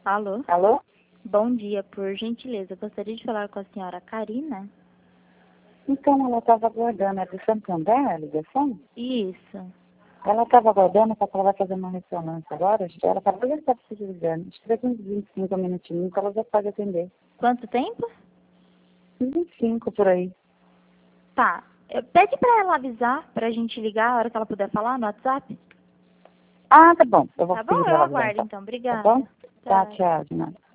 Alô? Alô? Bom dia, por gentileza, gostaria de falar com a senhora Karina? Então, ela estava aguardando, é do Santander a ligação? Isso. Ela estava aguardando porque ela vai fazer uma ressonância agora, ela acabou de estar se ligando. Acho que daqui uns 25 minutinhos que ela já pode atender. Quanto tempo? Uns 25 por aí. Tá. Pede pra ela avisar pra gente ligar a hora que ela puder falar no WhatsApp. Ah, tá bom. Eu vou Tá pedir bom? pra Eu ela avisar aguardo então. então. Tá Obrigada. bom? Tá, tchau, de nada.